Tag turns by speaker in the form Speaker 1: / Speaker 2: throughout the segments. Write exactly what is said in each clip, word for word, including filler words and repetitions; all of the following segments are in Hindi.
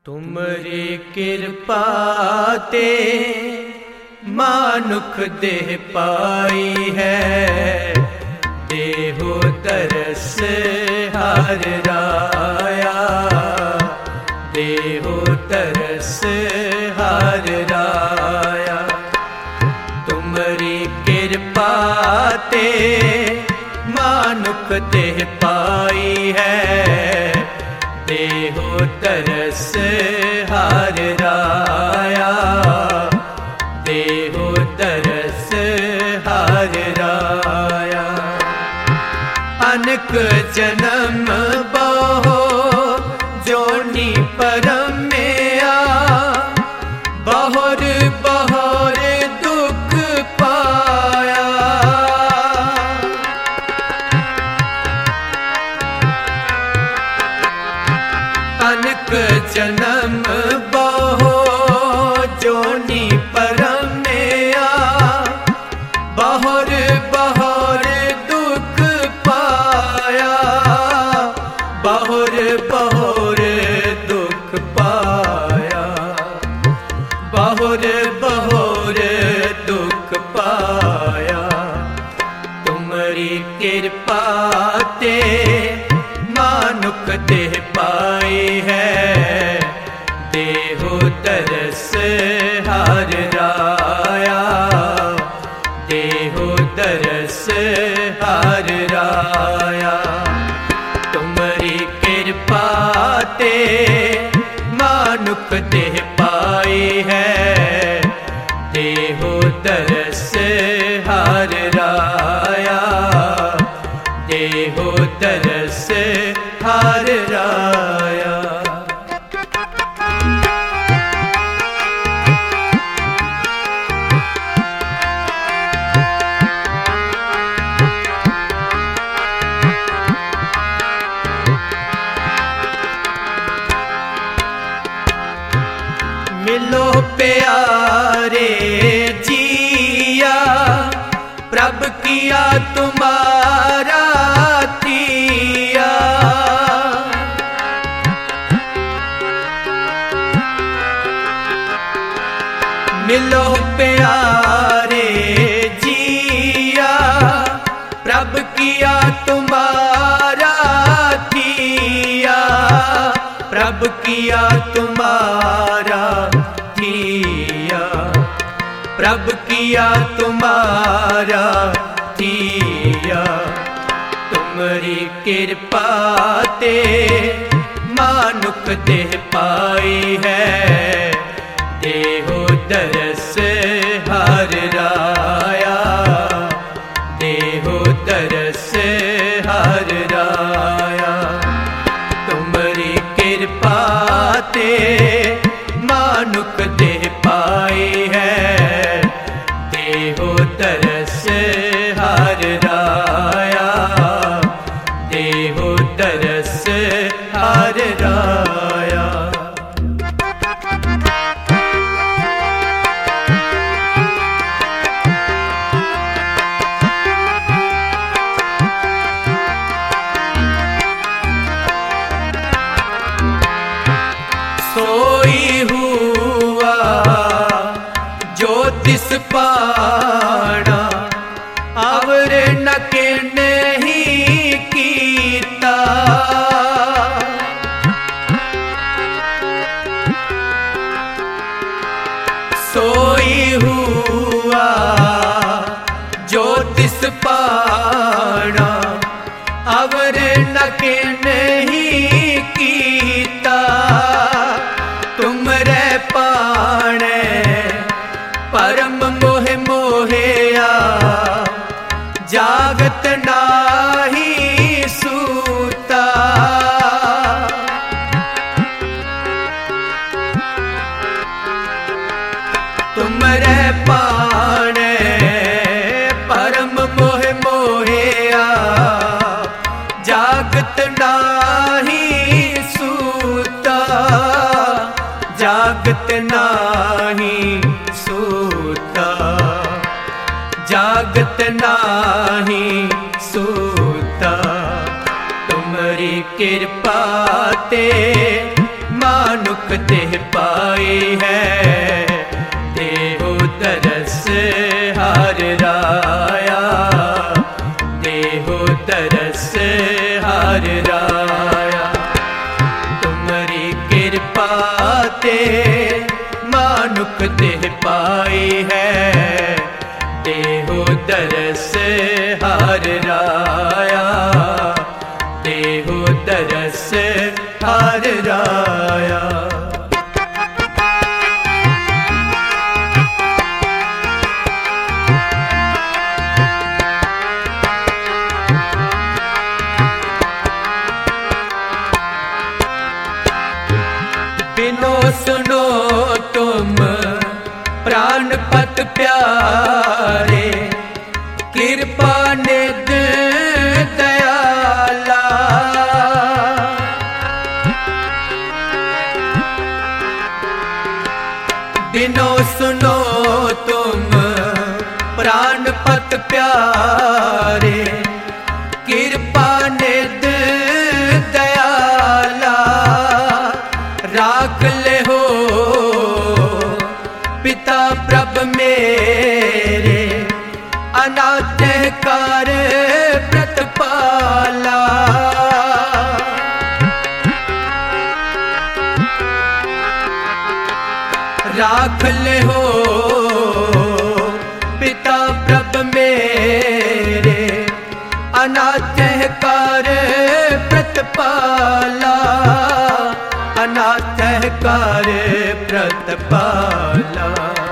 Speaker 1: तुमरी कृपा ते मानुख देह पाई है। देहो तरस हर राया, देहो तरस हर राया। तुमरी कृपा ते मानुख देह पाई है। देहो तरस हर राया, देहो तरस हर राया। अनक जन्म बहु जोनी परम में आ, बहुर बहुर दुख पाया। अनक जन्म बहु जोनी परम में आ, बहुर बहुर दुख पाया। बहुर बहुर दुख पाया, बहुर बहुर दुख पाया। तुमरी कृपा ते मानुख देह पाई है। देहो तरस हर राया, देहो तरस हर राया। तुमरी कृपा ते मानुख देह पाई है। देहो तरस हर राया, देहो तरस हर राया। मिलो प्यारे जिया, प्रभ किया तुम्हारा थिया। मिलो प्यारे जिया, प्रभ किया तुम्हारा थिया। प्रभ किया तुम्हारा थिया, प्रभ किया तुम्हारा थिया। तुमरी कृपा ते मानुख देह पाई है। देहो तरस हर राया, देहो तरस हर राया। तुमरी कृपा ते मानुख देह पाई है। देहो तरस हर राया, देहो तरस हर राया। सोई हुआ ज्योतिष पाना, अवर न के नहीं कीता। सोई हुआ ज्योतिष पाना, अवर न के नहीं कीता। तुमरे पाणे परम मोह मोहिया, जागत नाही सूता। तुमरे पाणे परम मोह मोहिया, जागत नाही सूता। जागत नाही सूता, जागत नाही सूता। तुमरी कृपा ते मानुख मानुख देह पाई है, देहो तरस हर राया, देहो तरस हर राया। तुम्हारी कृपा ते मानुख देह पाई है, देहो तरस हर राया, देहो तरस हर राया। बिनो सुनो तुम प्राणपत प्यारे, कृपा निध दयाला। बिनो सुनो तुम प्राणपत प्यारे, कृपा निध दयाला। राख ले हो पिता प्रभ मेरे, अनाथकार प्रतिपाला। राख ले हो पिता प्रभ मेरे, अनाथकार प्रतिपाला, अनाथकार प्रतिपाला,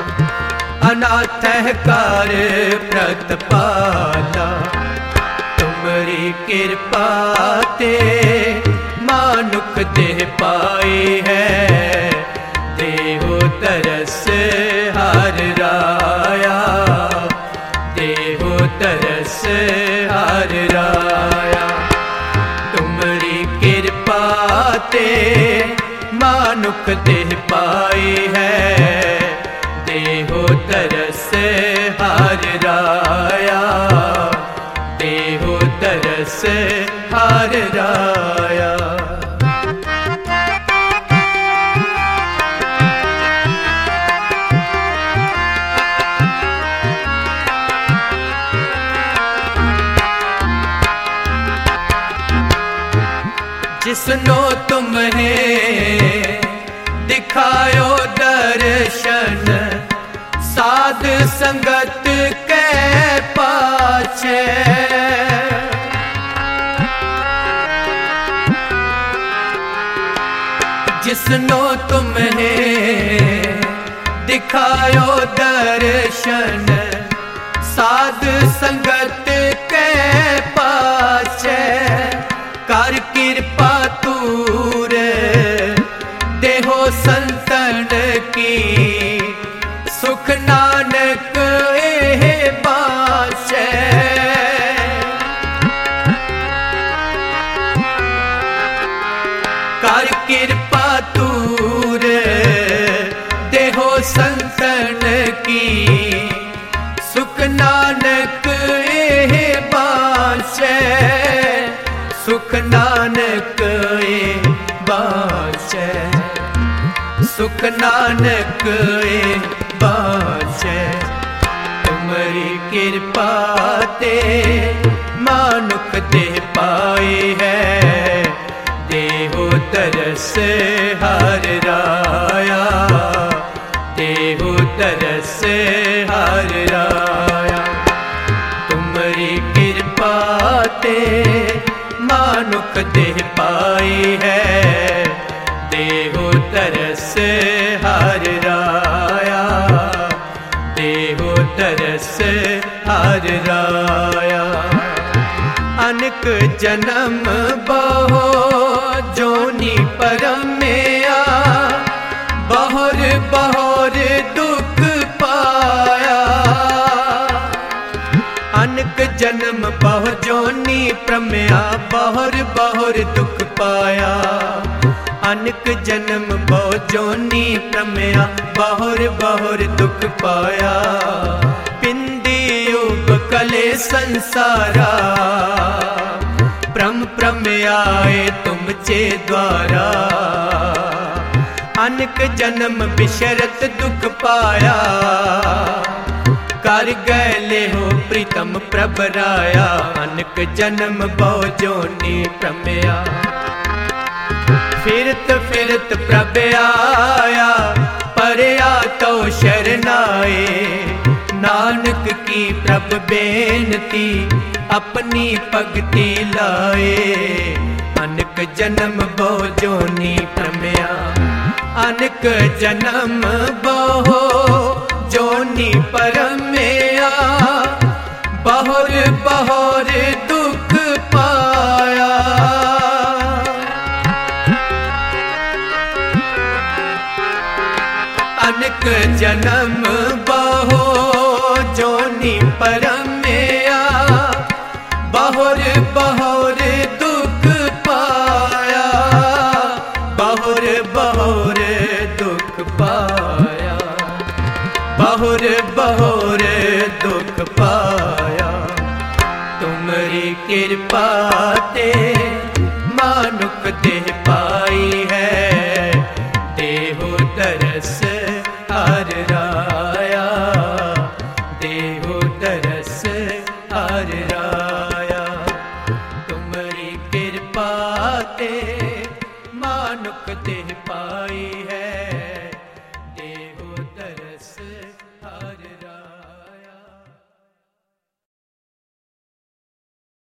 Speaker 1: अनाथकार प्रतिपाला। तुम्हारी कृपा ते मानुख देह पाई है, देहो तरस हर राया, देहो तरस हर राया। तुम्हारी कृपा ते मानुख देह पाई है, देहो तरस हर राया, देहो तरस हर राया। जिसनो तुम्हें दिखायो दर्शन, साध संगत के पाछे। जिसनो तुम्हें दिखायो दर्शन, साध संगत के पाछे। कर कृपा तूर देहो संतन की, सुख नानक एह बाछे। कर कृपा तूर देहो संतन की, सुख नानक एह बाछे, सुख नानक ए बाछे, सुख नानक ए बाछे। तुम्हारी कृपा ते मानुख देह पाई है, देहो तरस हर राया, देहो तरस हर राया। तुम्हारी कृपा ते मानुख देह पाई है, देहो तरस हर राया, देहो तरस हर राया। अनक जन्म बहो जोनी परमया, बहुर बहुर दुख पाया। अनक जन्म बहु जोनी प्रमया, बहुर बहुर दुख पाया। अनक जन्म बहु जोनी प्रमया, बहुर बहुर दुख पाया। पिंदी युग कले संसारा, प्रम प्रमयाए तुम चे द्वारा। अनक जन्म बिशरत दुख पाया, कर गए हो प्रीतम प्रभ राया। अनक जन्म बहु जोनी प्रमया, फिरत फिरत प्रभ आया, परया तो शरनाए। नानक की प्रभ बेनती, अपनी भगति लाए। अनक जन्म बहु जोनी प्रमया, अनक जन्म बहु जोनी परमया। बहुर बहुर दुख पाया, अनक जन्म बहु जोनी परमया। बहुर बहुर दुख पाया, बहुर बहुर दुख पाया, बहुर बहुर दुख पाया। तुम्हारी कृपा ते मानुक देह पाई है, देहो तरस हर राया। देहो तरस हर राया, तुम्हारी कृपा ते मानुक देह पाई है।